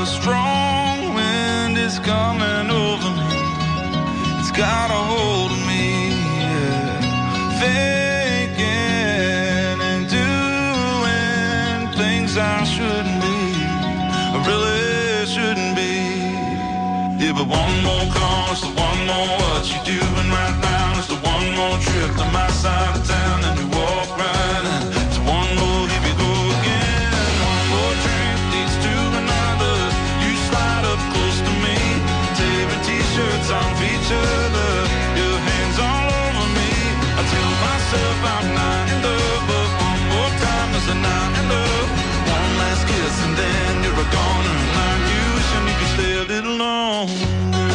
a strong wind is coming over me. It's got a hold of me, yeah. Thinking and doing things I shouldn't be. I really shouldn't be. Yeah, but one more call, it's the one more what you doing right now. It's the one more trip to my side of town, and you walk right in. It's one more, here we go again. One more drink leads to another. You slide up close to me, tearing t-shirts off each other. Your hands all over me. I tell myself I'm not in love, but one more time is a not in love. One last kiss and then you're a goner, and I'm wishing you could stay a little longer.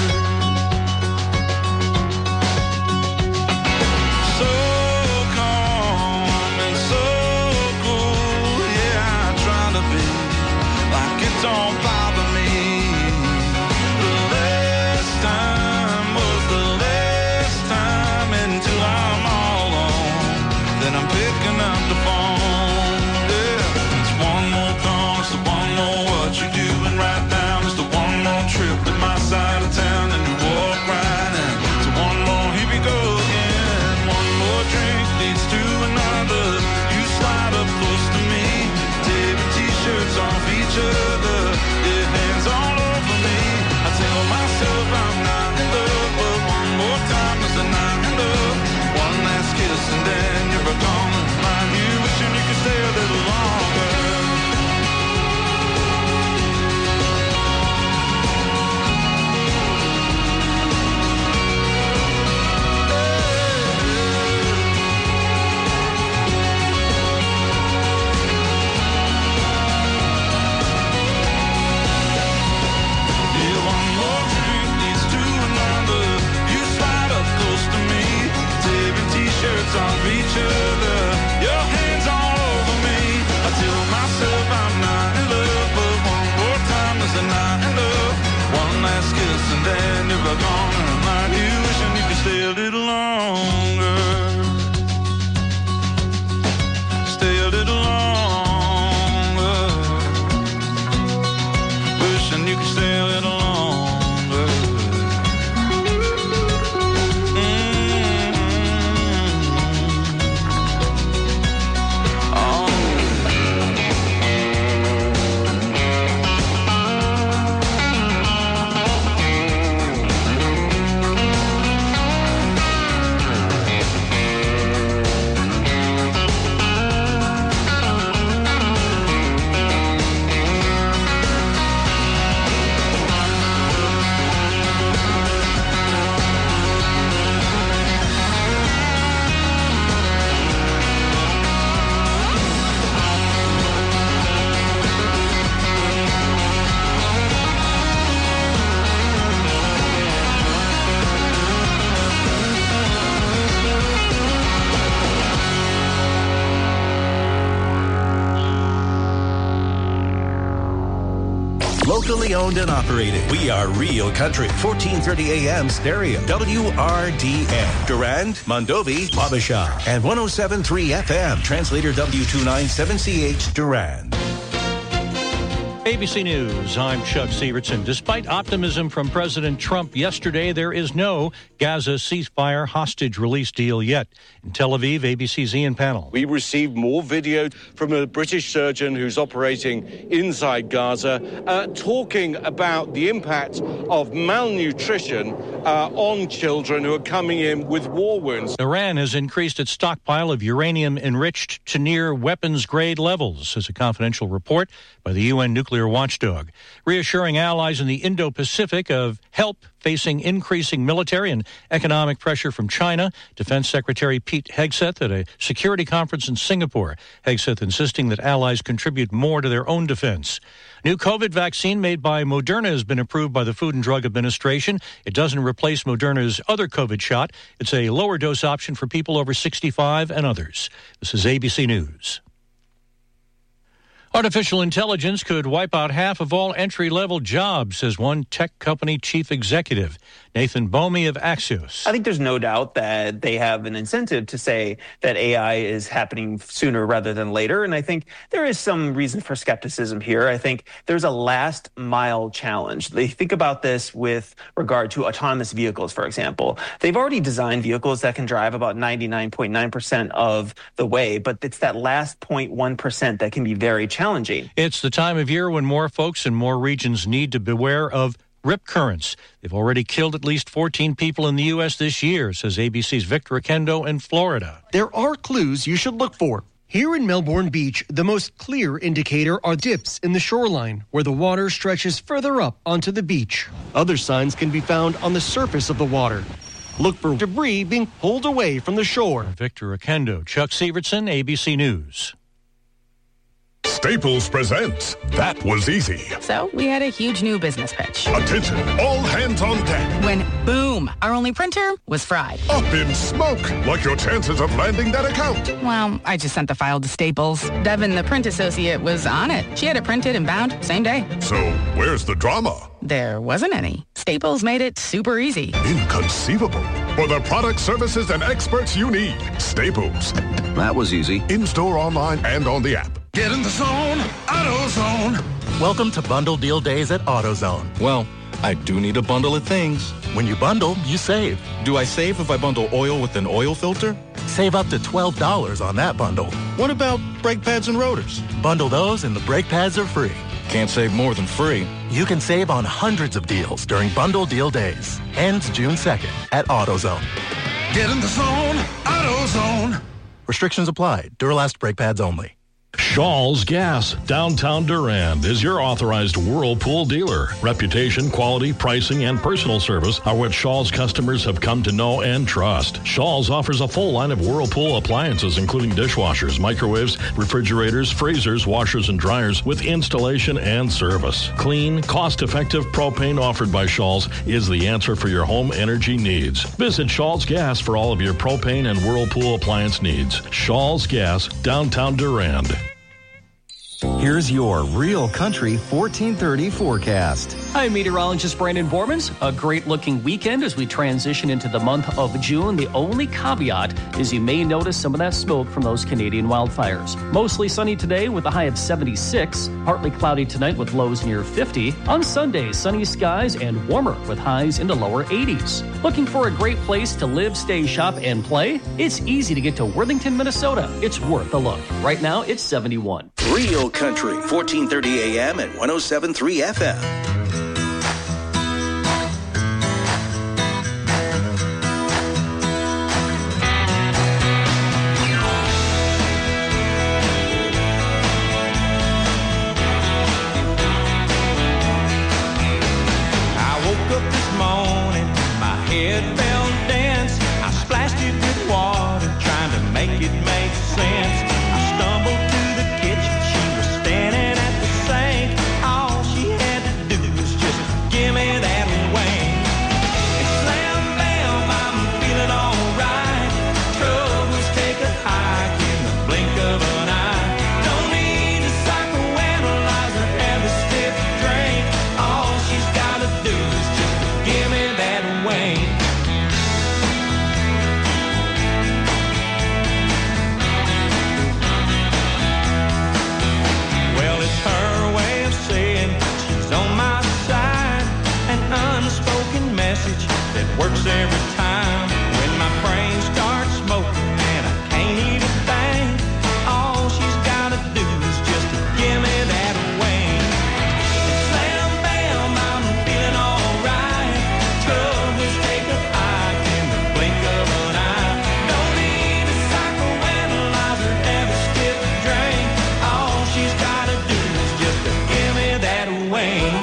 Don't bother me. The last time was the last time until I'm all alone. Then I'm picking up the phone. Yeah, it's one more call, it's the one more what you doing right now. It's the one more trip to my side of town, and you walk right in. It's one more, here we go again. One more drink leads to another. You slide up close to me, tearing t-shirts off each other. And then you're gone, and you wishing you could stay a little longer. Yeah, one more drink leads to another. You slide up close to me, tearing t-shirts off each other. Your hands all over me. I tell myself I'm not in love, but one more time is a not in love. One last kiss and then you're gone, and I'm like you wishing you could stay a little longer. Stay a little longer. Wishing you could stay a little longer. Locally owned and operated. We are Real Country. 1430 AM stereo. WRDN. Durand, Mondovi, Wabasha. And 107.3 FM. Translator W297CH Durand. ABC News, I'm Chuck Sievertson. Despite optimism from President Trump yesterday, there is no Gaza ceasefire hostage release deal yet. In Tel Aviv, ABC's Ian Pannell. We received more video from a British surgeon who's operating inside Gaza, talking about the impact of malnutrition on children who are coming in with war wounds. Iran has increased its stockpile of uranium enriched to near weapons-grade levels, says a confidential report by the UN nuclear watchdog, reassuring allies in the Indo-Pacific of help facing increasing military and economic pressure from China. Defense Secretary Pete Hegseth at a security conference in Singapore. Hegseth insisting that allies contribute more to their own defense. New COVID vaccine made by Moderna has been approved by the Food and Drug Administration. It doesn't replace Moderna's other COVID shot. It's a lower dose option for people over 65 and others. This is ABC News. Artificial intelligence could wipe out half of all entry-level jobs, says one tech company chief executive, Nathan Bomey of Axios. I think there's no doubt that they have an incentive to say that AI is happening sooner rather than later. And I think there is some reason for skepticism here. I think there's a last mile challenge. They think about this with regard to autonomous vehicles, for example. They've already designed vehicles that can drive about 99.9% of the way, but it's that last 0.1% that can be very challenging. It's the time of year when more folks in more regions need to beware of rip currents. They've already killed at least 14 people in the U.S. this year, says ABC's Victor Oquendo in Florida. There are clues you should look for. Here in Melbourne Beach, the most clear indicator are dips in the shoreline, where the water stretches further up onto the beach. Other signs can be found on the surface of the water. Look for debris being pulled away from the shore. Victor Oquendo, Chuck Severson, ABC News. Staples presents That Was Easy. So we had a huge new business pitch. Attention, all hands on deck. When, boom, our only printer was fried. Up in smoke, like your chances of landing that account. Well, I just sent the file to Staples. Devin, the print associate, was on it. She had it printed and bound same day. So where's the drama? There wasn't any. Staples made it super easy. Inconceivable. For the products, services, and experts you need, Staples. That was easy. In-store, online, and on the app. Get in the zone, AutoZone. Welcome to Bundle Deal Days at AutoZone. Well, I do need a bundle of things. When you bundle, you save. Do I save if I bundle oil with an oil filter? Save up to $12 on that bundle. What about brake pads and rotors? Bundle those and the brake pads are free. Can't save more than free. You can save on hundreds of deals during Bundle Deal Days. Ends June 2nd at AutoZone. Get in the zone, AutoZone. Restrictions apply. Duralast brake pads only. Shaw's Gas, downtown Durand, is your authorized Whirlpool dealer. Reputation, quality, pricing, and personal service are what Shaw's customers have come to know and trust. Shaw's offers a full line of Whirlpool appliances, including dishwashers, microwaves, refrigerators, freezers, washers, and dryers, with installation and service. Clean, cost-effective propane offered by Shaw's is the answer for your home energy needs. Visit Shaw's Gas for all of your propane and Whirlpool appliance needs. Shaw's Gas, downtown Durand. Here's your Real Country 1430 forecast. Hi, meteorologist Brandon Bormans. A great-looking weekend as we transition into the month of June. The only caveat is you may notice some of that smoke from those Canadian wildfires. Mostly sunny today with a high of 76. Partly cloudy tonight with lows near 50. On Sunday, sunny skies and warmer with highs in the lower 80s. Looking for a great place to live, stay, shop, and play? It's easy to get to Worthington, Minnesota. It's worth a look. Right now, it's 71. Real Country, 1430 AM and 107.3 FM. Works every time when my brain starts smoking and I can't eat a thing. All she's gotta do is just to give me that wing. And slam bam, I'm feeling alright. Troubles take a hike in the blink of an eye. Don't need a psychoanalyzer, have a stiff drink. All she's gotta do is just to give me that wing.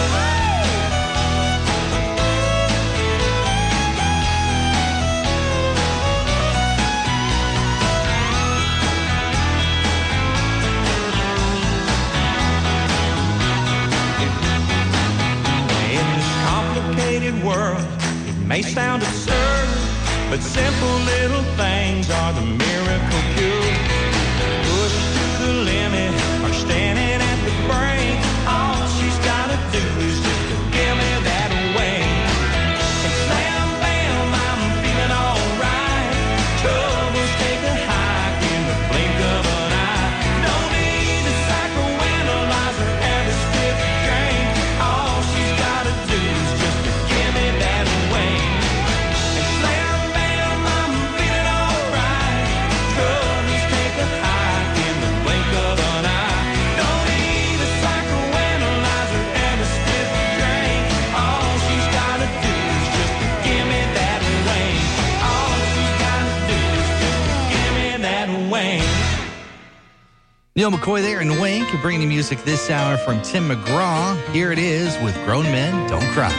World. It may sound absurd, but simple little things are the miracle cure. Pushed to the limit or standing Neil McCoy there and Wink bringing you music this hour from Tim McGraw. Here it is with Grown Men Don't Cry.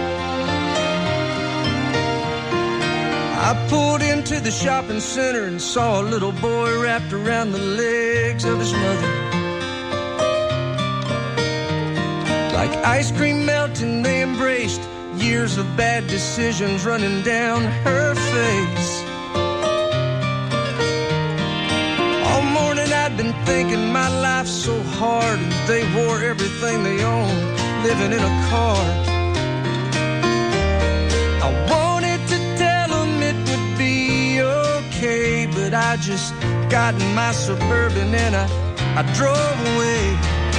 I pulled into the shopping center and saw a little boy wrapped around the legs of his mother. Like ice cream melting, they embraced years of bad decisions running down her face. All morning I'd been thinking my life's so hard, and they wore everything they owned, living in a car. I wanted to tell them it would be okay, but I just got in my Suburban and I drove away.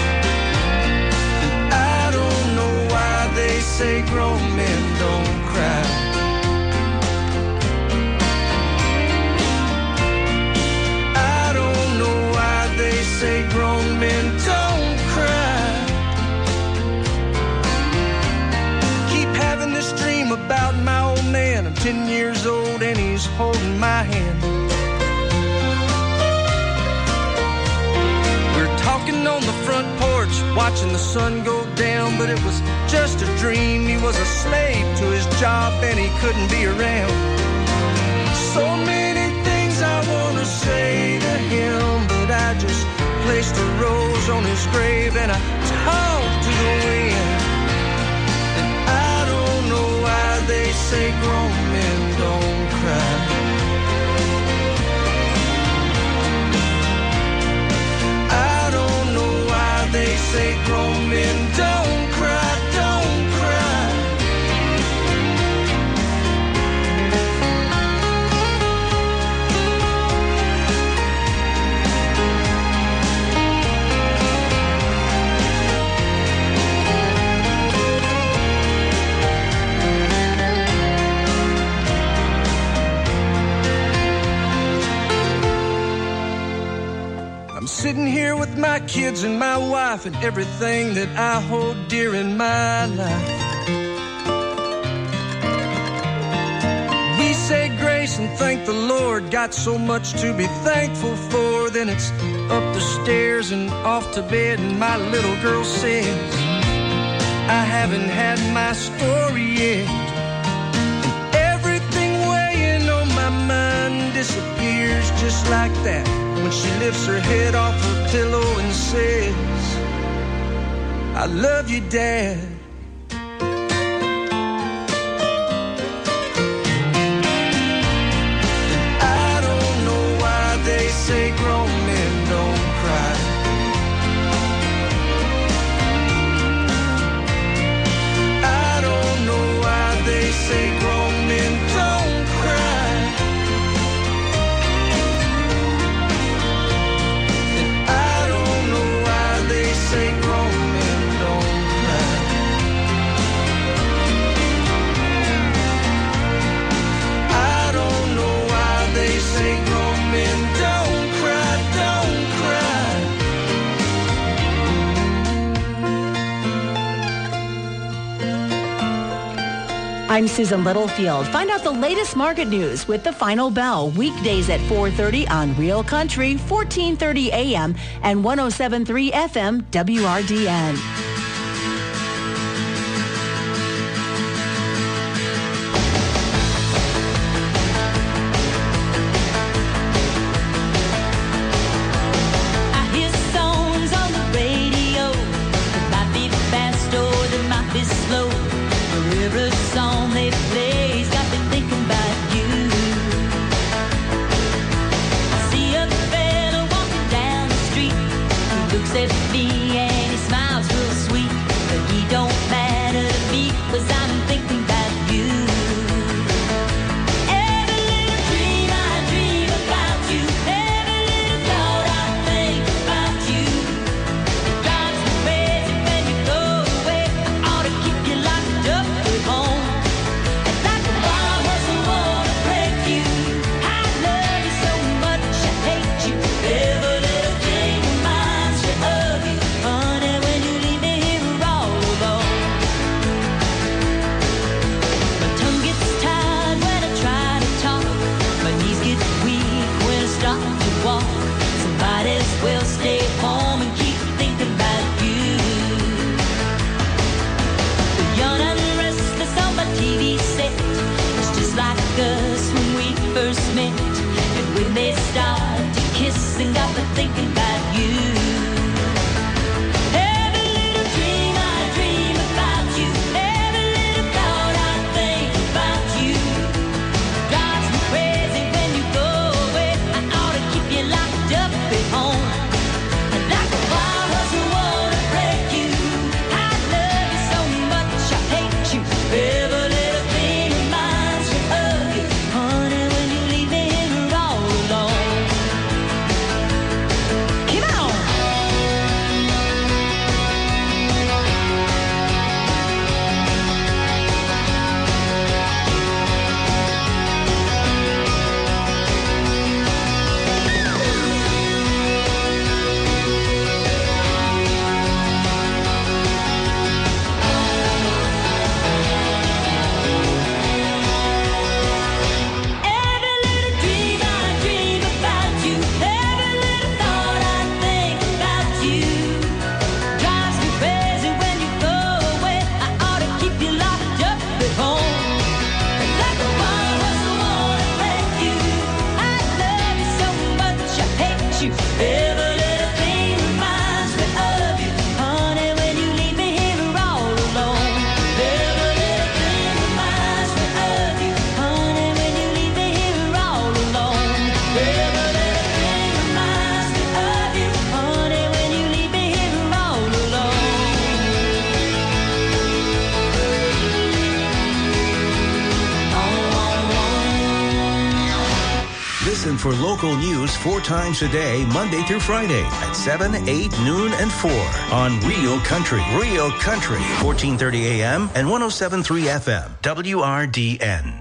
And I don't know why they say grown men don't cry. They say grown men don't cry. Keep having this dream about my old man. I'm 10 years old and he's holding my hand. We're talking on the front porch, watching the sun go down, but it was just a dream. He was a slave to his job and he couldn't be around. So many things I want to say to him, but I just placed a rose on his grave and I talked to the wind. And I don't know why they say grown men don't cry. I don't know why they say grown men don't cry, don't cry. Sitting here with my kids and my wife and everything that I hold dear in my life. We say grace and thank the Lord, got so much to be thankful for. Then it's up the stairs and off to bed, and my little girl says, I haven't had my story yet. And everything weighing on my mind disappears just like that when she lifts her head off her pillow and says, I love you, Dad. And I don't know why they say grown men don't cry. I don't know why they say grown men don't cry. Say grown men don't cry. I don't know why they say grown men don't cry, don't cry. I'm Susan Littlefield. Find out the latest market news with The Final Bell, weekdays at 4:30 on Real Country, 1430 AM and 107.3 FM WRDN. I hear songs on the radio. They might be fast or they might be slow. Every song they play's got me thinking about you. I see a fella walking down the street. He looks at me and he smiles real sweet. But he don't matter to me, 'cause I'm thinking about you. Every little dream I dream about you. Every little thought I think about you. It drives me crazy when you go away. I ought to keep you locked up at home. for local news 4 times a day, Monday through Friday at 7, 8, noon, and 4 on Real Country. Real Country, 1430 AM and 107.3 FM, WRDN.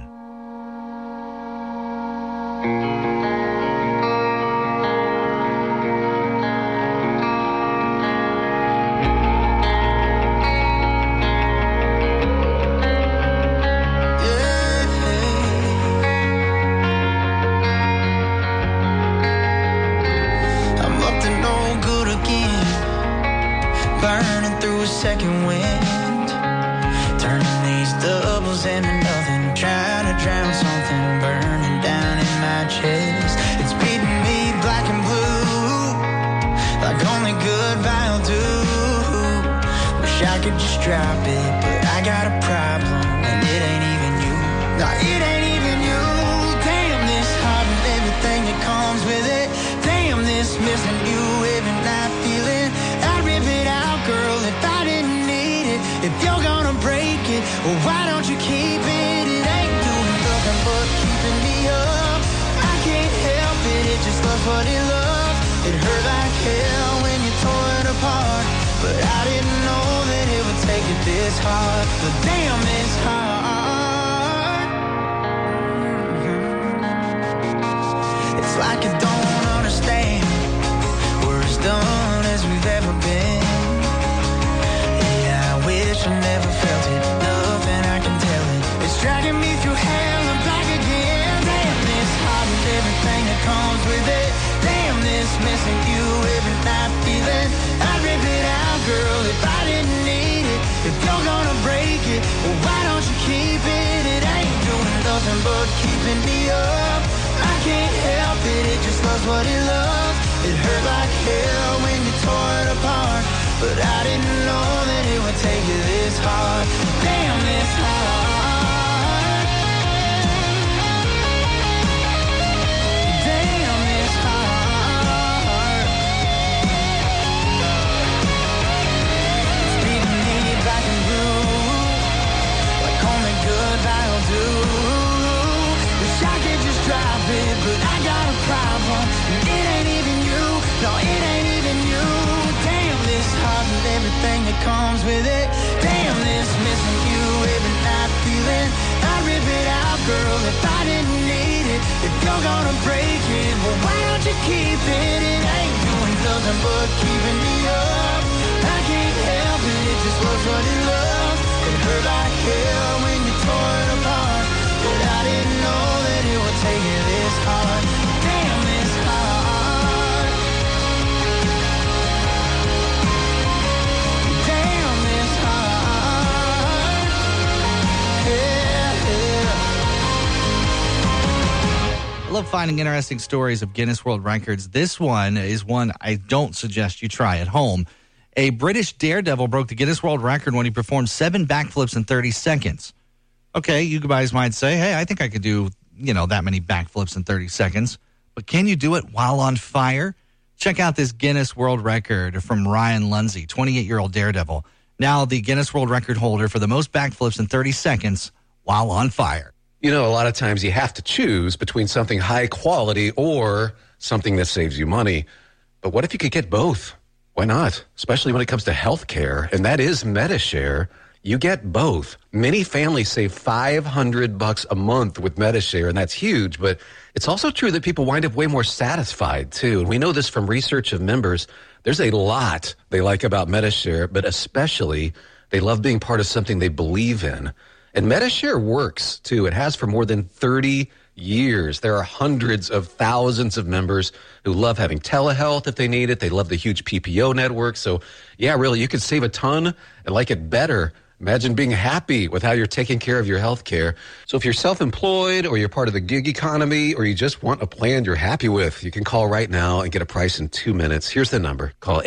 Finding interesting stories of Guinness World Records. This one is one I don't suggest you try at home. A British daredevil broke the Guinness World Record when he performed 7 backflips in 30 seconds. Okay, you guys might say, hey, I think I could do, that many backflips in 30 seconds. But can you do it while on fire? Check out this Guinness World Record from Ryan Lundsey, 28-year-old daredevil. Now the Guinness World Record holder for the most backflips in 30 seconds while on fire. A lot of times you have to choose between something high quality or something that saves you money. But what if you could get both? Why not? Especially when it comes to health care, and that is MediShare. You get both. Many families save $500 a month with MediShare, and that's huge. But it's also true that people wind up way more satisfied, too. And we know this from research of members. There's a lot they like about MediShare, but especially they love being part of something they believe in. And MediShare works, too. It has for more than 30 years. There are hundreds of thousands of members who love having telehealth if they need it. They love the huge PPO network. So, yeah, really, you could save a ton and like it better. Imagine being happy with how you're taking care of your health care. So if you're self-employed or you're part of the gig economy or you just want a plan you're happy with, you can call right now and get a price in 2 minutes. Here's the number. Call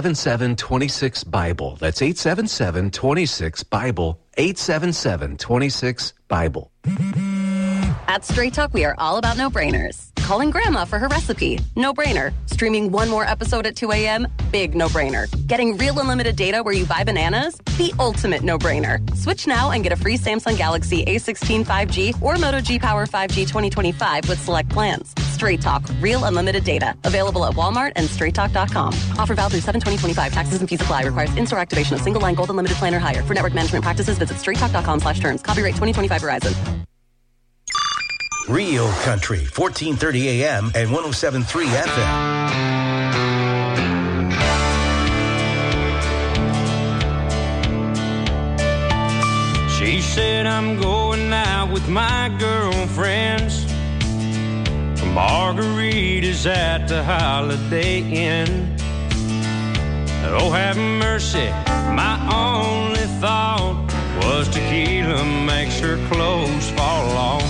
877-26-BIBLE. That's 877-26-BIBLE. 877-26-BIBLE. At Straight Talk, we are all about no-brainers. Calling Grandma for her recipe, no-brainer. Streaming one more episode at 2 a.m., big no-brainer. Getting real unlimited data where you buy bananas, the ultimate no-brainer. Switch now and get a free Samsung Galaxy A16 5G or Moto G Power 5G 2025 with select plans. Straight Talk, real unlimited data. Available at Walmart and straighttalk.com. Offer valid through 7/20/25. Taxes and fees apply. Requires in-store activation of single line gold unlimited plan or higher. For network management practices, visit straighttalk.com/terms. Copyright 2025 Verizon. Real Country, 1430 AM and 107.3 FM. She said I'm going out with my girlfriends for margaritas at the Holiday Inn. Oh, have mercy, my only thought was tequila makes her clothes fall off.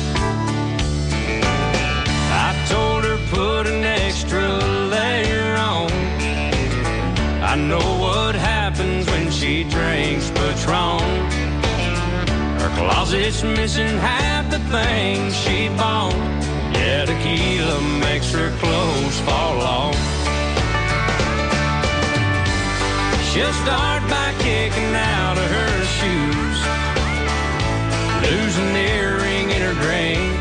I told her put an extra layer on. I know what happens when she drinks Patron. Her closet's missing half the things she bought. Yeah, tequila makes her clothes fall off. She'll start by kicking out of her shoes, lose an earring in her drink,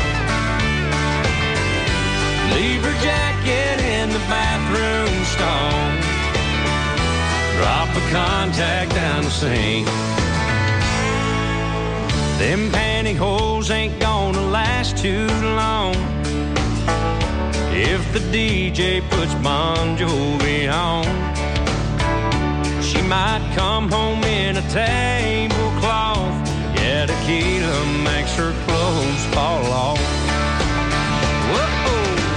leave her jacket in the bathroom stall, drop a contact down the sink. Them pantyhose ain't gonna last too long if the DJ puts Bon Jovi on. She might come home in a tablecloth. Yeah, tequila makes her clothes fall off. Whoa.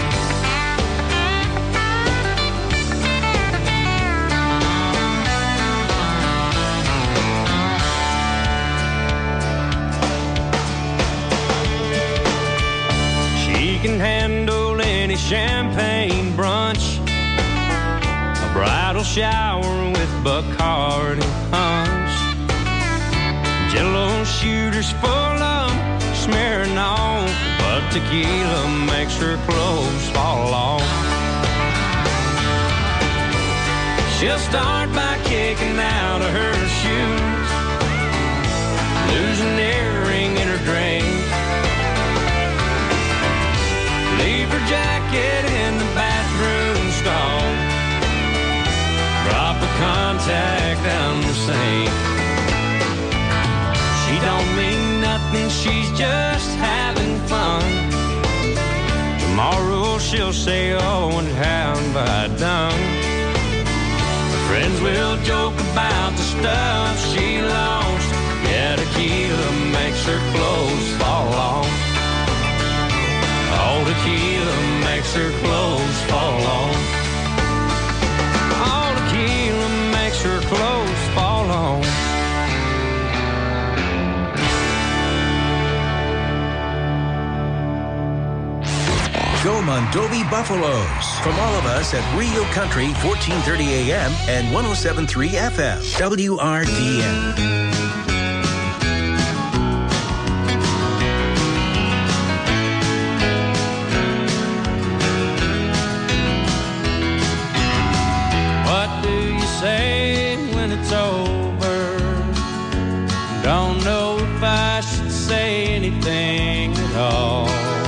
She can handle any champagne brunch, a bridal shower with Bacardi punch, Jell-O shooters full of smearing on, but tequila makes her clothes fall off. She'll start by kicking out of her shoes, lose an earring in her drink, leave her jacket in the bathroom stall, drop a contact down the sink. She don't mean nothing, she's just having fun. Tomorrow she'll say, oh, and how have I done? Her friends will joke about the stuff she lost. Yeah, tequila makes her clothes fall off. Oh, tequila makes her clothes fall off. Oh, tequila makes her clothes fall off. Go Mondovi Buffaloes. From all of us at Real Country, 1430 AM and 107.3 FM. WRDN. Say when it's over, don't know if I should say anything at all.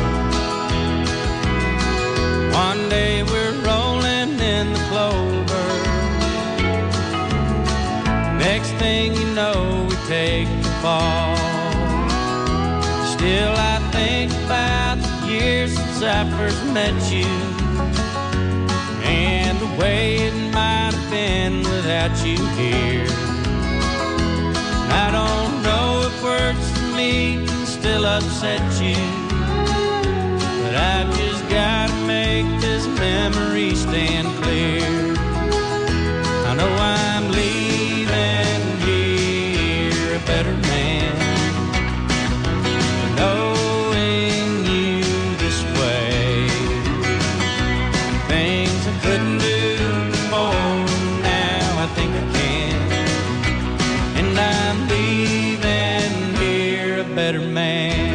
One day we're rolling in the clover, next thing you know we take the fall. Still I think about the years since I first met you, and the way it might have been without you here. I don't know if words for me can still upset you, but I've just got to make this memory stand clear. I know I'm leaving here a better man, knowing you this way. Things I couldn't do before, now I think I can. And I'm leaving here a better man.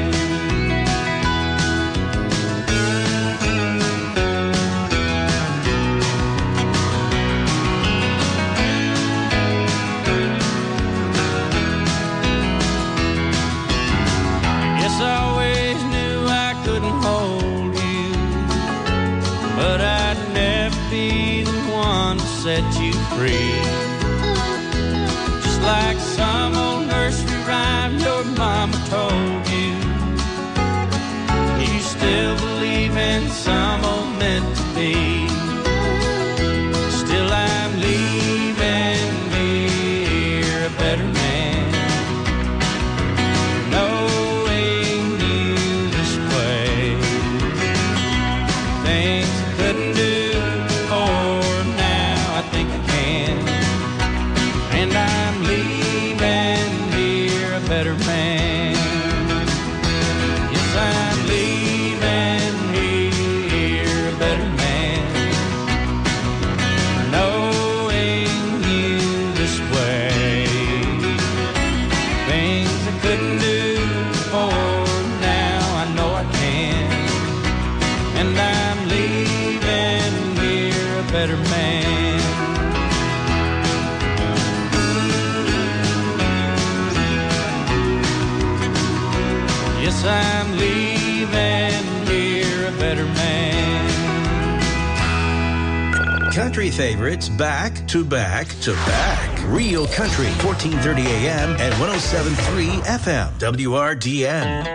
better man. Yes, I'm leaving here a better man for knowing you this way. Things I couldn't do before, now I know I can. And I'm leaving here a better man. Yes, I'm leaving here a better man. Country favorites back to back to back. Real Country, 1430 AM and 107.3 FM. WRDN.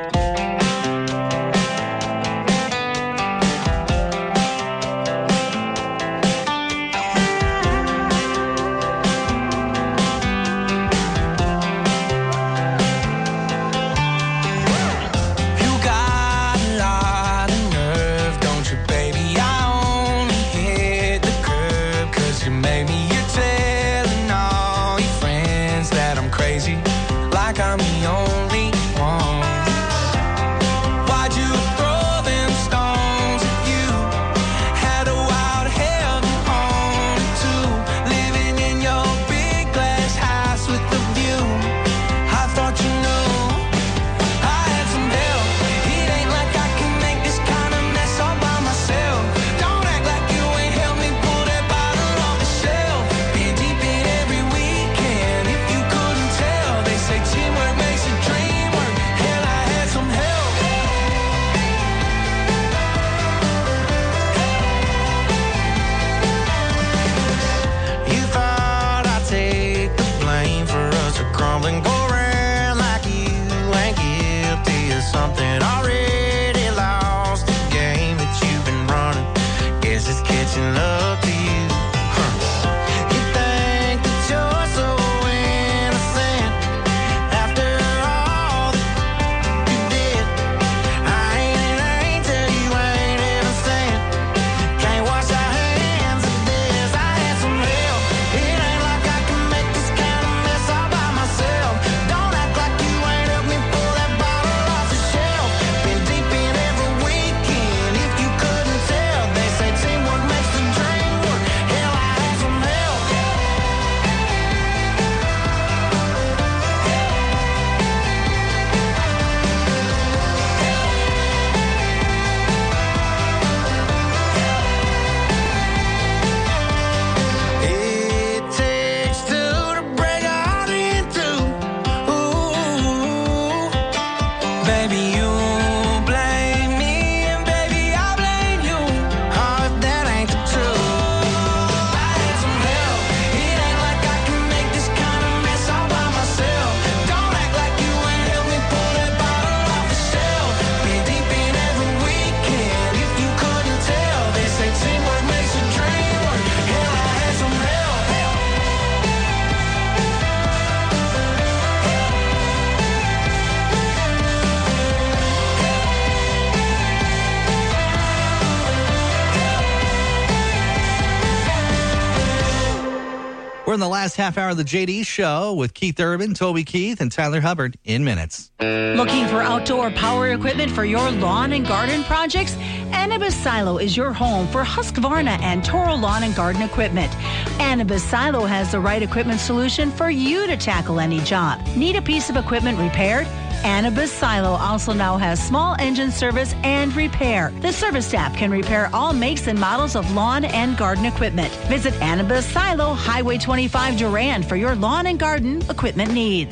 I'm the only one. Why'd you throw them stones at you? Had a wild heaven on it too. Living in your big glass house with the view. I thought you knew I had some help. It ain't like I can make this kind of mess all by myself. Don't act like you ain't helped me pull that bottle off the shelf. Been deep in every weekend. If you couldn't tell, they say teamwork makes a dream work. Hell, I had some help. You thought I'd take the blame for us crumbling, go around like you ain't guilty of something. Already lost the game that you've been running. Guess it's catching up to you. You think that you're so innocent after all that you did. I ain't tell you ain't innocent. Can't wash our hands of this. I had some help. It ain't like I can make this kind of mess all by myself. Don't act like you ain't helped me pull that bottle off the shelf. Been deep in every weekend. If you couldn't tell, they say teamwork makes the dream work. Hell, I had some help. It takes two to break a heart in two. Ooh, baby, you blame me, and baby, I blame you. Oh, if that ain't the truth. I had some help. It ain't like I can make this kind of mess all by myself. Don't act like you ain't helped me pull that bottle off the shelf. Been deep in every weekend. If you couldn't tell, they say teamwork makes a dream work. Hell, I had some help. We're in the last half hour of the JD Show with Keith Urban, Toby Keith, and Tyler Hubbard in minutes. Looking for outdoor power equipment for your lawn and garden projects? Anibis Silo is your home for Husqvarna and Toro lawn and garden equipment. Anibis Silo has the right equipment solution for you to tackle any job. Need a piece of equipment repaired? Anibis Silo also now has small engine service and repair. The service staff can repair all makes and models of lawn and garden equipment. Visit Anibis Silo, Highway 25 Durand for your lawn and garden equipment needs.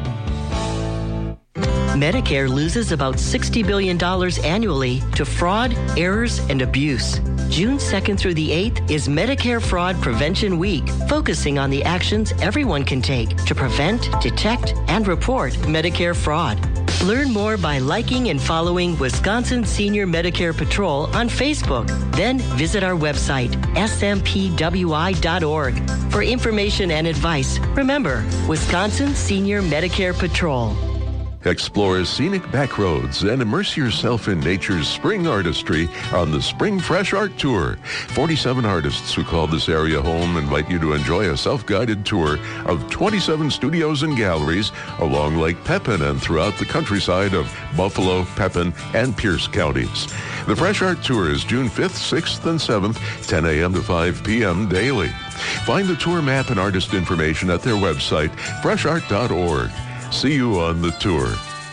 Medicare loses about $60 billion annually to fraud, errors, and abuse. June 2nd through the 8th is Medicare Fraud Prevention Week, focusing on the actions everyone can take to prevent, detect, and report Medicare fraud. Learn more by liking and following Wisconsin Senior Medicare Patrol on Facebook. Then visit our website, smpwi.org. For information and advice, remember, Wisconsin Senior Medicare Patrol. Explore scenic back roads and immerse yourself in nature's spring artistry on the Spring Fresh Art Tour. 47 artists who call this area home invite you to enjoy a self-guided tour of 27 studios and galleries along Lake Pepin and throughout the countryside of Buffalo, Pepin, and Pierce counties. The Fresh Art Tour is June 5th, 6th, and 7th, 10 a.m. to 5 p.m. daily. Find the tour map and artist information at their website, freshart.org. See you on the tour.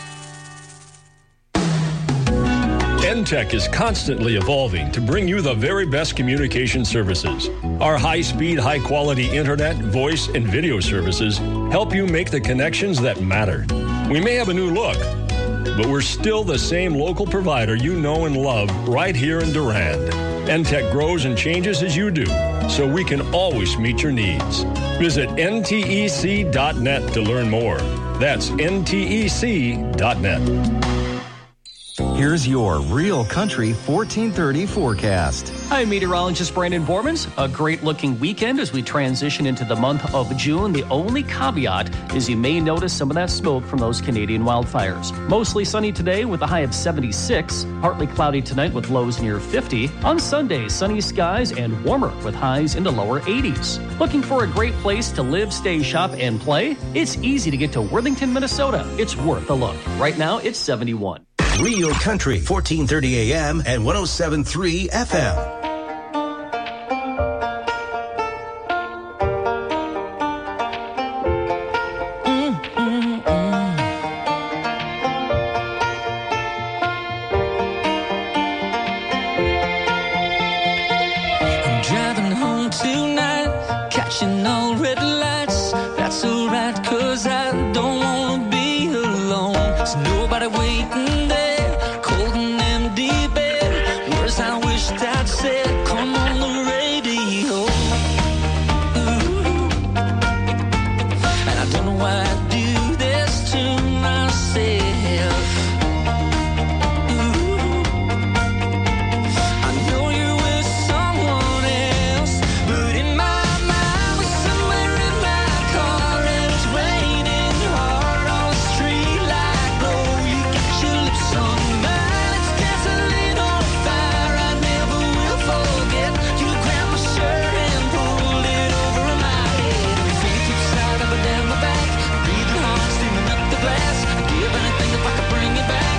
NTEC is constantly evolving to bring you the very best communication services. Our high-speed, high-quality internet, voice, and video services help you make the connections that matter. We may have a new look, but we're still the same local provider you know and love right here in Durand. NTEC grows and changes as you do, so we can always meet your needs. Visit ntec.net to learn more. That's ntec.net. Here's your Real Country 1430 forecast. I'm meteorologist Brandon Bormans. A great-looking weekend as we transition into the month of June. The only caveat is you may notice some of that smoke from those Canadian wildfires. Mostly sunny today with a high of 76. Partly cloudy tonight with lows near 50. On Sunday, sunny skies and warmer with highs in the lower 80s. Looking for a great place to live, stay, shop, and play? It's easy to get to Worthington, Minnesota. It's worth a look. Right now, it's 71. Real Country, 1430 AM and 107.3 FM. I'm driving home tonight, catching all red lights. That's alright, 'cause I don't wanna be alone. There's nobody waiting there, cold and empty bed. Words I wished I'd said, come on the radio. Ooh. And I don't know why I do this to myself. Ooh. I know you're with someone else, but in my mind we're somewhere in my car and it's raining hard on the street like glow. You got your lips on mine, it's gasoline on fire. I never will forget. You grabbed my shirt and pulled it over my head. Your fingertips slide up and down my back, breathing hard, steaming up the glass. I'd give anything if I could bring you back.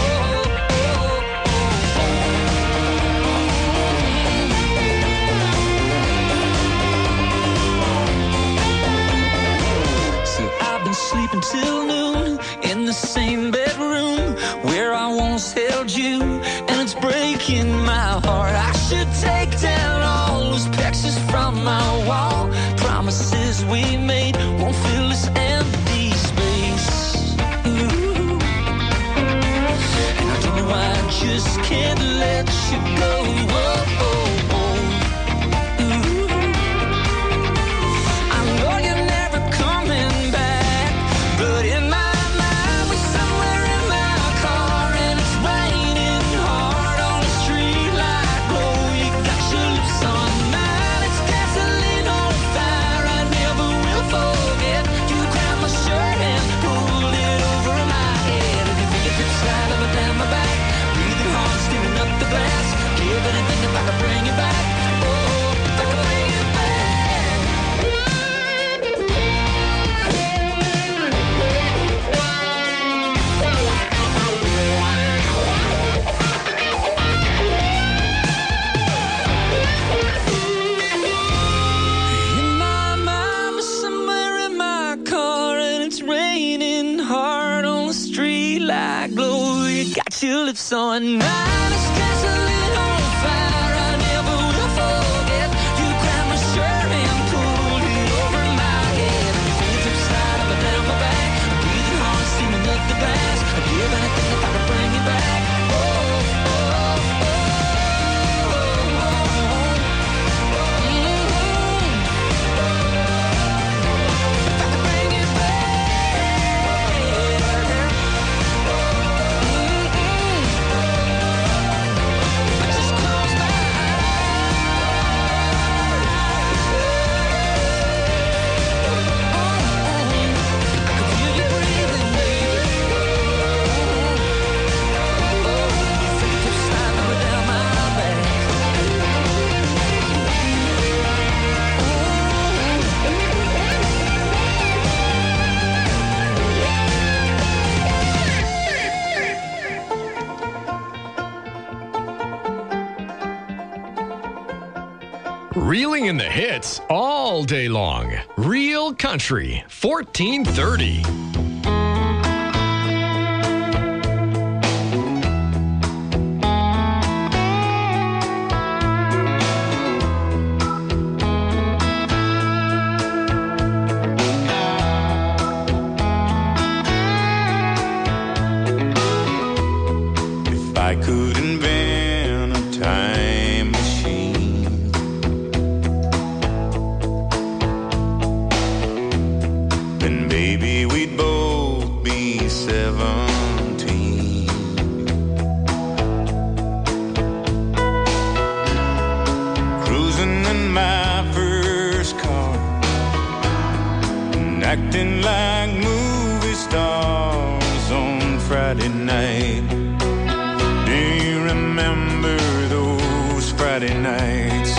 See, I've been sleeping till noon in the same bedroom where I once held you, and it's breaking my heart. I should take down all those pictures from my wall. Promises we made won't fill this empty space. Ooh. And I don't know why I just can't let you go. Whoa, oh, oh. Ooh. I know you're never coming back, but in my mind we're somewhere in my car and it's raining hard on the street like glow. You got your lips on mine, it's gasoline on fire. I never will forget. You grabbed my shirt and pulled it over my head, and your fingertips slide up and down my back, breathing hard, steaming up the glass. Give anything if I could bring you back. Oh, if I could bring you back. In my mind, we're somewhere in my car and it's raining hard on the street like glow. You got your lips on mine, it's gasoline on fire. I never will forget. You grabbed my shirt and pulled it over my head, and your fingertips slide up and down my back, breathing hard, steaming up the glass. I'd give anything if I could bring you back. Oh, oh, oh, oh, oh, oh. If I could bring you back. Reeling in the hits all day long. Real Country, 1430. If I could invent a time machine, then baby we'd both be 17. Cruising in my first car and acting like movie stars on Friday night. Do you remember those Friday nights?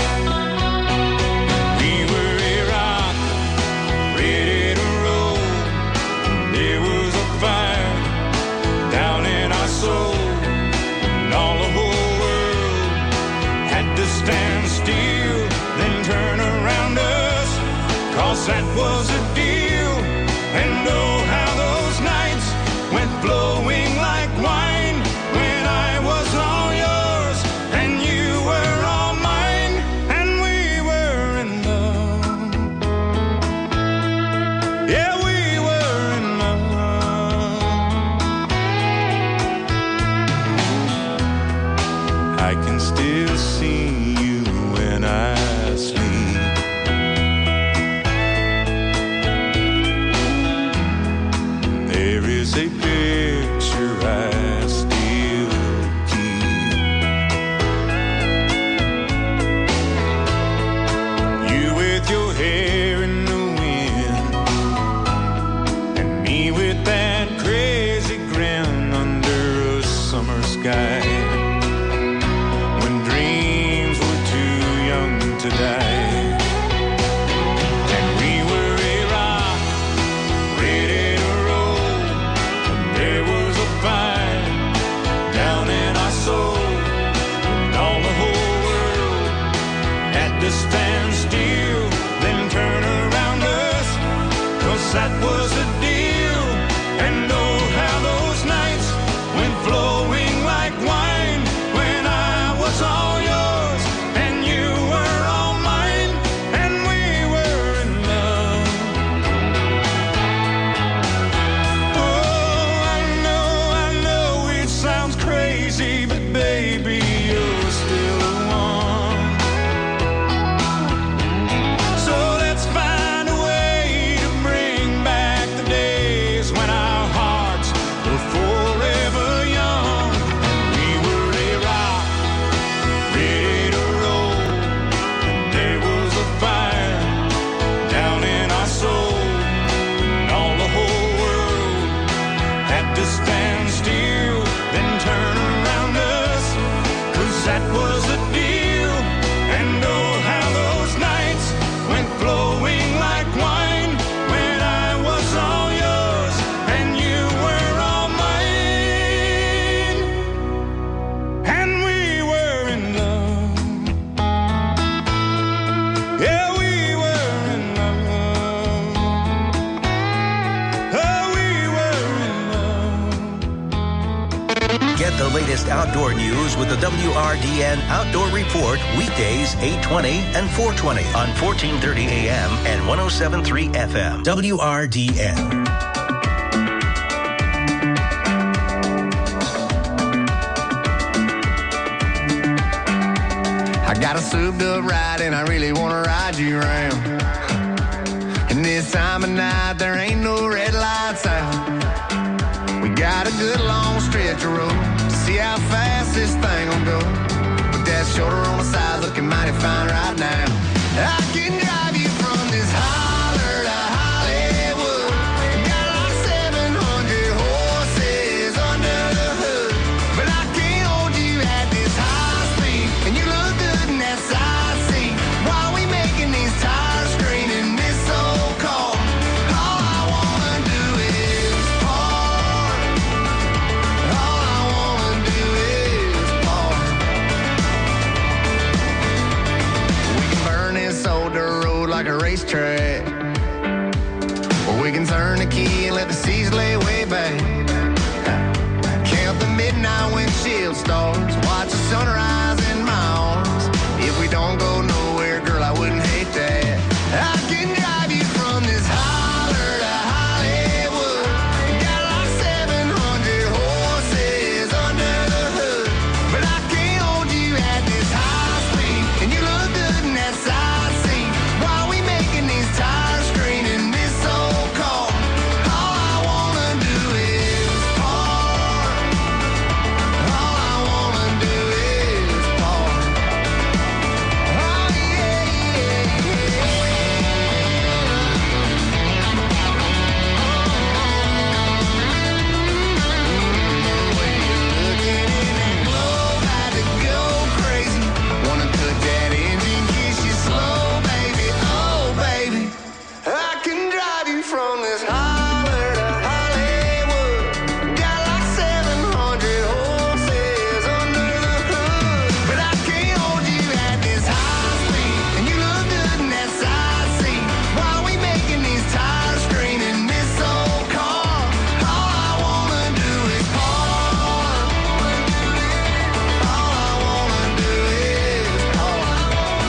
We were a rock, ready to roll. There was a fire down in our soul, and all the whole world had to stand still, then turn around us, 'cause that was a deal. And oh, how those nights went flowing like wine, when I was all yours and you were all mine, and we were in love. Yeah, we were in love. I can still see you when I sleep. There is a picture I still keep. You with your hair in the wind, and me with that crazy grin under a summer sky, when dreams were too young to die. And we were a rock, ready to roll. There was a fire down in our soul, and all the whole world had to stand still, then turn around us, 'cause that was a deal. And oh, how those nights went flowing like wine, when I was all yours and you were all mine, and we were in love. Oh, I know it sounds crazy, but baby, you're still the one. So let's find a way to bring back the days when our hearts were forever young. We were a rock, ready to roll, and there was a fire down in our soul, and all the whole world had to stand still, then turn around us, 'cause that was a deal. And oh, how those nights went flowing like wine, when I was all yours and you were all mine, and we were in love. Yeah, we were in love. Oh, we were in love. Get the latest outdoor news with the WRDN Outdoor Report weekdays 8:20 and 4:20 on 1430 AM and 107.3 FM. WRDN. I got a souped up ride and I really want to ride you around. And this time of night there ain't no red lights out. We got a good long stretch of road to see how fast this thing will go. With that shoulder on the side looking mighty fine right now. I can drive you from this holler to Hollywood. Got like 700 horses under the hood. But I can't hold you at this high speed. And you look good in that side seat. While we making these tires scream in this old car. All I wanna do is park. All I wanna do is park. We can burn this turn the key and let the seas lay way back. Count the midnight windshield stars, watch the sunrise in my arms. If we don't go nowhere, girl, I wouldn't hate that. I can drive you from this holler to Hollywood. Got like 700 horses under the hood, but I can't hold you at this high speed. And you look good in that side seat while we making these tires scream in this old car. All I wanna do is park. All I wanna do is park. Oh yeah, yeah, yeah. Looking in that globe, had to go crazy. Wanna cut that engine, kiss you slow, baby. Oh, baby, I can drive you from this holler to Hollywood. Got like 700 horses under the hood, but I can't hold you at this high speed. And you look good in that side seat while we making these tires scream in this old car. All I wanna do is park. All I wanna do is park.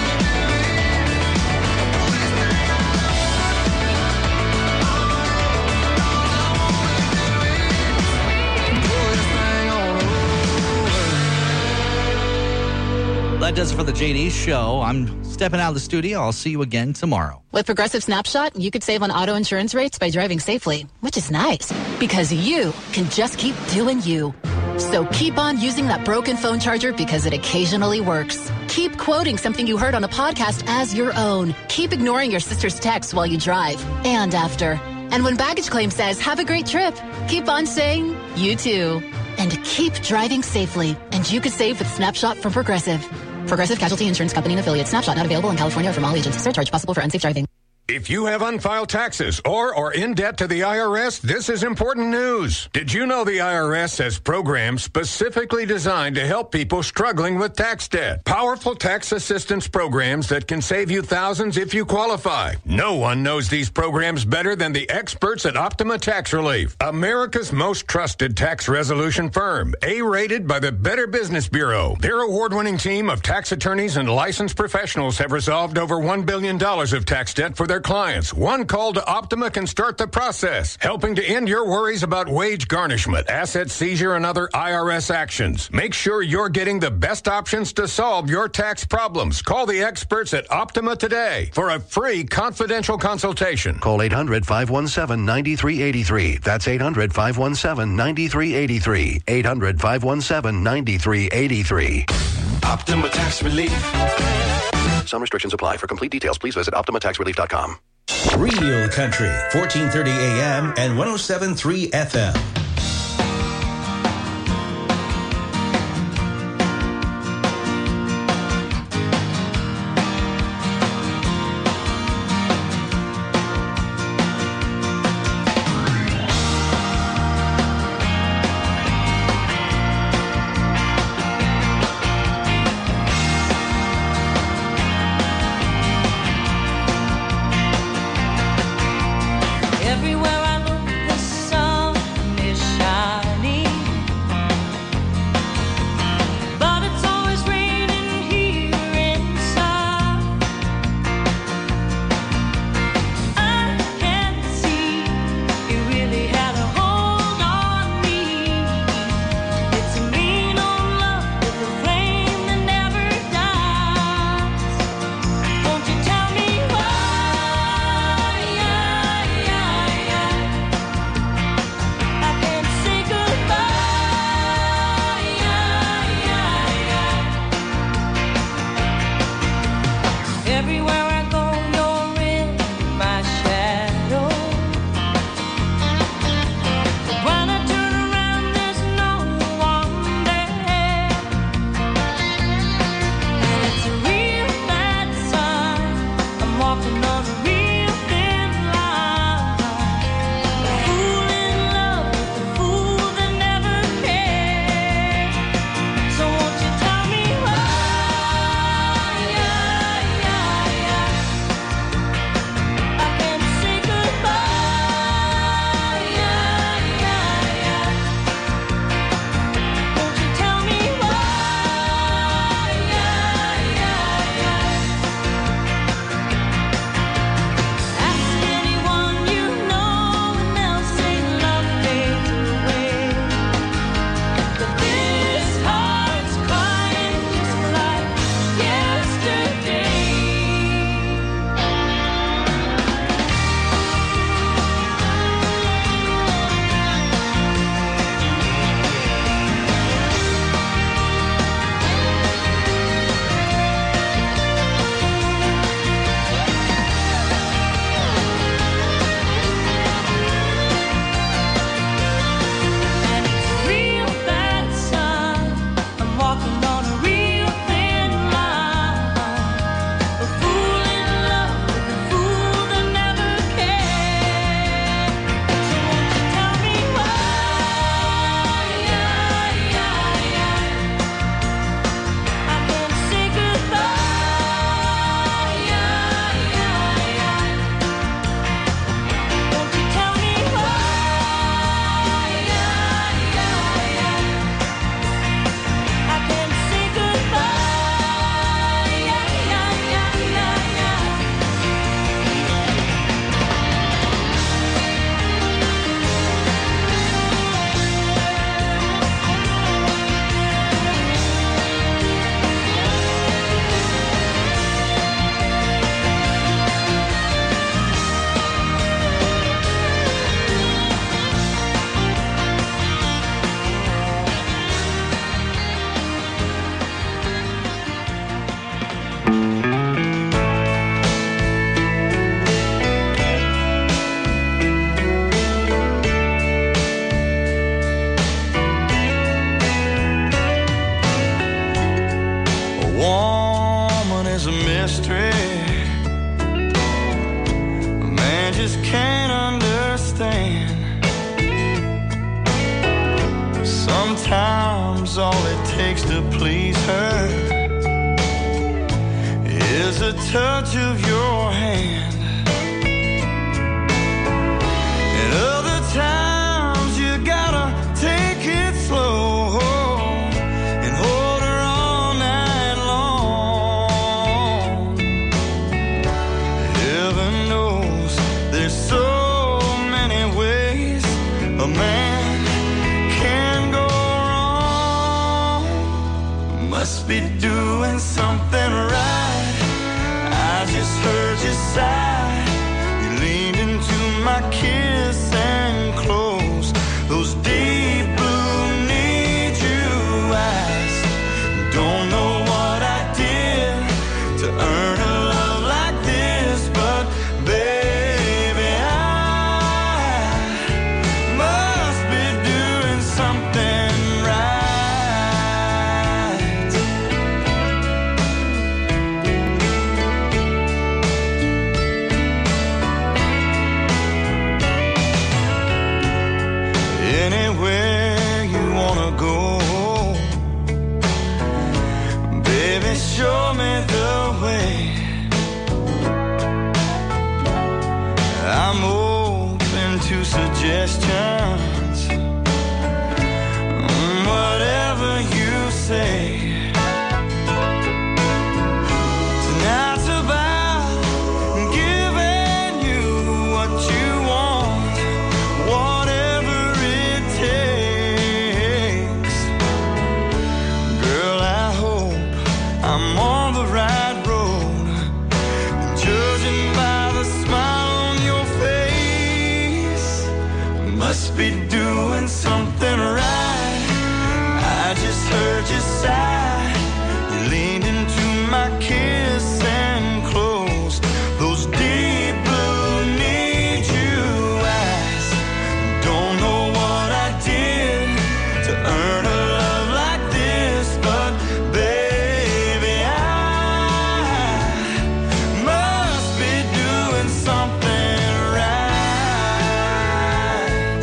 That does it for the JD Show. I'm stepping out of the studio. I'll see you again tomorrow. With Progressive Snapshot, you could save on auto insurance rates by driving safely, which is nice because you can just keep doing you. So keep on using that broken phone charger because it occasionally works. Keep quoting something you heard on a podcast as your own. Keep ignoring your sister's texts while you drive and after. And when baggage claim says, have a great trip, keep on saying, you too. And keep driving safely. And you could save with Snapshot from Progressive. Progressive Casualty Insurance Company and affiliates. Snapshot not available in California or from all agents. Surcharge possible for unsafe driving. If you have unfiled taxes or are in debt to the IRS, this is important news. Did you know the IRS has programs specifically designed to help people struggling with tax debt? Powerful tax assistance programs that can save you thousands if you qualify. No one knows these programs better than the experts at Optima Tax Relief, America's most trusted tax resolution firm, A-rated by the Better Business Bureau. Their award-winning team of tax attorneys and licensed professionals have resolved over $1 billion of tax debt for their clients. One call to Optima can start the process, helping to end your worries about wage garnishment, asset seizure, and other IRS actions. Make sure you're getting the best options to solve your tax problems. Call the experts at Optima today for a free confidential consultation. Call 800-517-9383. That's 800-517-9383. 800-517-9383. Optima Tax Relief. Some restrictions apply. For complete details, please visit OptimaTaxRelief.com. Real Country, 1430 AM and 107.3 FM. Everywhere I look, this song arms, all it takes to please her is a touch of your hand. And other times you gotta take it slow and hold her all night long. Heaven knows there's so many ways a man can go wrong. Must be doing something right. I just heard you sigh. You leaned into my kiss and closed those deep blue need you eyes. Don't know what I did to earn a love like this, but baby, I must be doing something right. Anywhere you wanna go, baby, show me the way. I'm open to suggestions, whatever you say. Tonight's about giving you what you want, whatever it takes. Girl, I hope I'm on the right road, judging by the smile on your face. Must be doing something right. I just heard you sigh. You leaned into my kiss and closed those deep blue need you eyes. Don't know what I did to earn a love like this, but baby, I must be doing something right.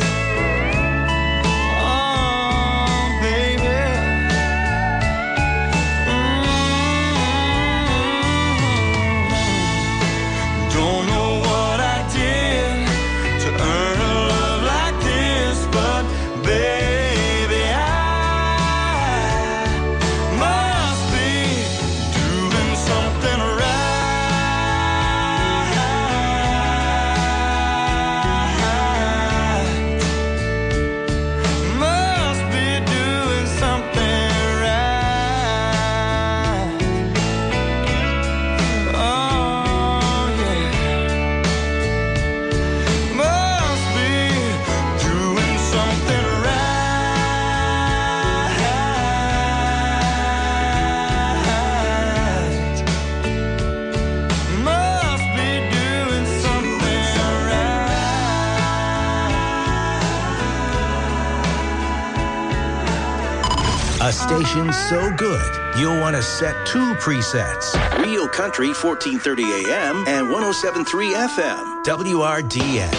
Oh, baby. Don't know what I did to earn a love like this, but baby, I must be doing something right. Must be doing something right. Oh, yeah. Must be doing something right. Must be doing something right. A station so good, you'll want to set two presets. Real Country 1430 AM and 107.3 FM. WRDN.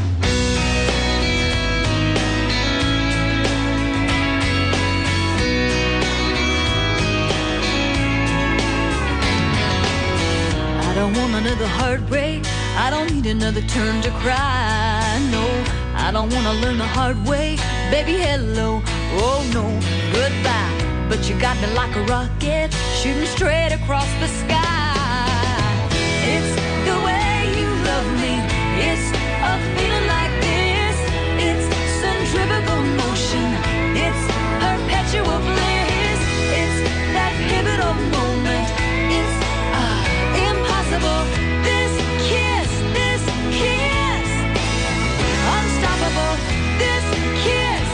I don't want another heartbreak. I don't need another turn to cry. No, I don't want to learn the hard way. Baby, hello. Oh, no, goodbye. But you got me like a rocket, shooting straight across the sky. It's the way you love me. It's a feeling like this. It's centrifugal motion. It's perpetual bliss. It's that pivotal moment. It's impossible. This kiss, unstoppable. This kiss.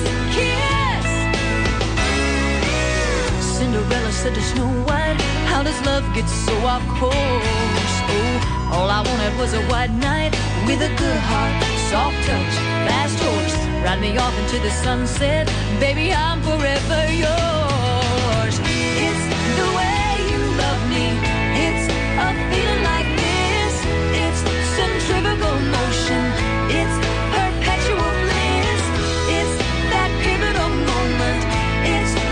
Cinderella said to Snow White, how does love get so off course? Oh, all I wanted was a white knight with a good heart, soft touch, fast horse. Ride me off into the sunset, baby, I'm forever yours. It's the way you love me. It's a feeling like this. It's centrifugal motion. It's perpetual bliss. It's that pivotal moment. It's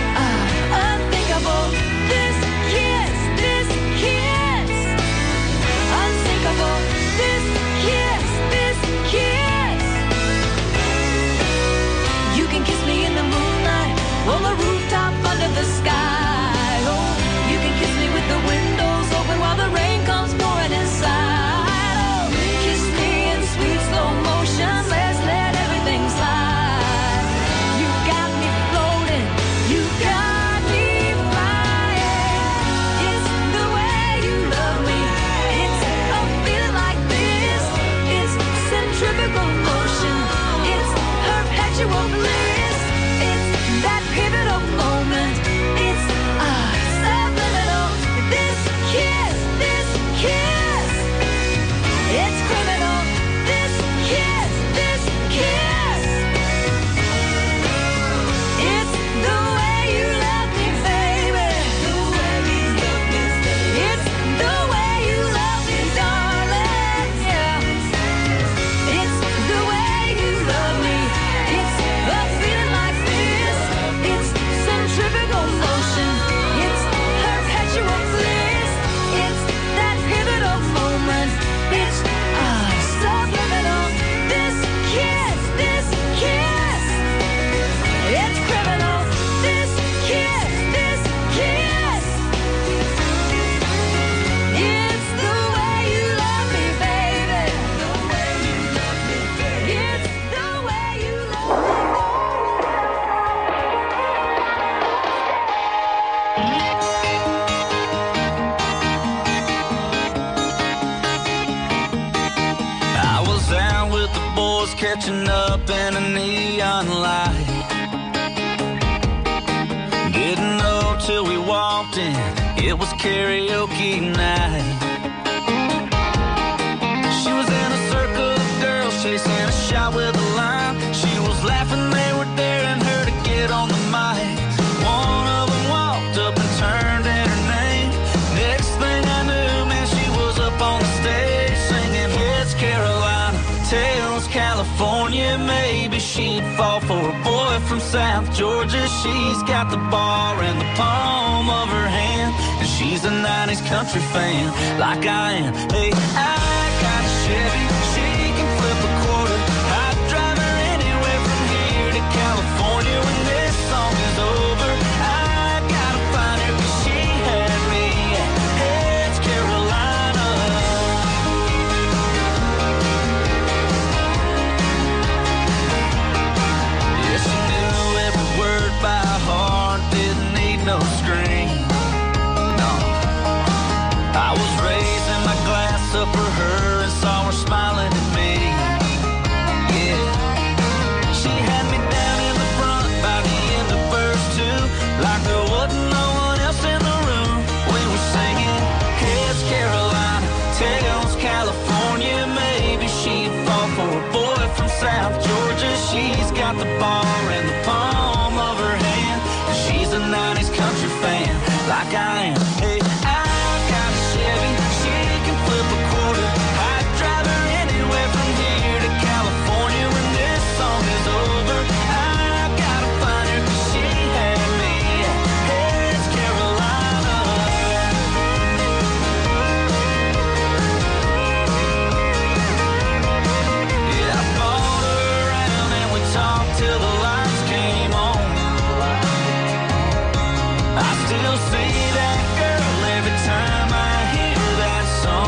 sky. Oh, you can kiss me with the windows open while the rain comes pouring inside. Oh, kiss me in sweet slow motion. Let's let everything slide. You got me floating. You got me flying. It's the way you love me. It's a feeling like this. It's centrifugal motion. It's perpetual bliss. It's that pivotal moment. It's subliminal. This kiss. It's criminal. This kiss. It's the way you love me, baby. It's the way you love me, darling. Yeah. It's the way you love me. It's a feeling like this. It's centrifugal motion. It's perpetual bliss. It's that pivotal moment. It's subliminal. This kiss. It's criminal. This kiss. It's the way you love me, baby. It's the way you love me. I was out with the boys catching up in a neon light. Didn't know till we walked in, it was karaoke night. She was in a circle of girls chasing a shot with a line. She was laughing, they were daring her to get on the mic. One of them walked up and turned in her name. Next thing I knew, man, she was up on the stage singing Heads Carolina, Tails California. Maybe she'd fall for a boy from South Georgia. She's got the bar in the palm of her hand, and she's a 90s country fan like I am. Hey, I got a Chevy, she can flip a quarter. I'd drive her anywhere from here to California when this song is over. I gotta find her 'cause she had me at Heads Carolina. Yeah, she knew every word by heart, didn't need no screen. No, I was raising my glass up for her and saw her smiling at me. Yeah, she had me down in the front by the end of verse 2, like there wasn't no one else in the room. We were singing Heads Carolina, Tails California. Maybe she'd fall for a boy from South Georgia. She's got the bar in the palm of her hand, and she's a 90s country fan like I am. Hey, I got a Chevy, she can flip a quarter. I'd drive her anywhere from here to California when this song is over. I gotta find her 'cause she had me at Heads Carolina. Yeah, I bought her around and we talked till the lights came on. I still see that girl every time I hear that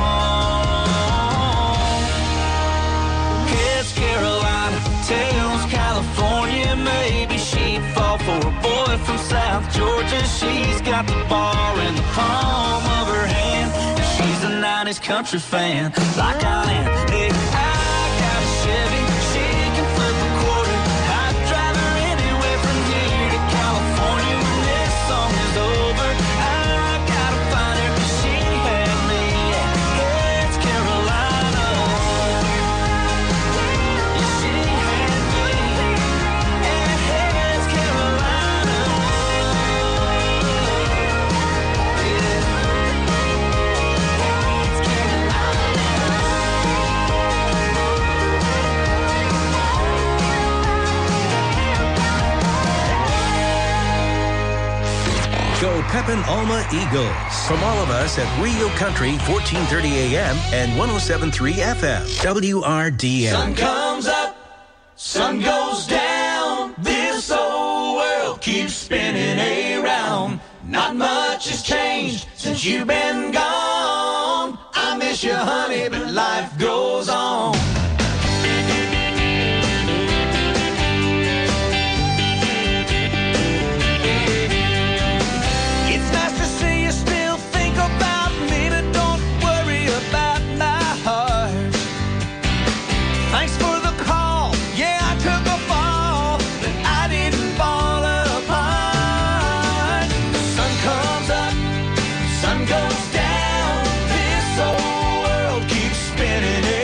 song. Heads Carolina, Tails California. Maybe she'd fall for a boy from South Georgia. She's got the bar in the palm of her hand, and she's a 90s country fan like I am. Hey, I got a Chevy, she can flip a quarter. I'd drive her anywhere from here to California when this song is over. I gotta find her 'cause she had me at Heads Carolina. Yeah, she had me at Heads Carolina. Yeah. Heads Go Pepin Alma Eagles. From all of us at Rio Country, 1430 AM and 107.3 FM. WRDM. Sun comes up, sun goes down. This old world keeps keeps spinning around. Not much has changed since you've been gone. I miss you, honey, but life goes on.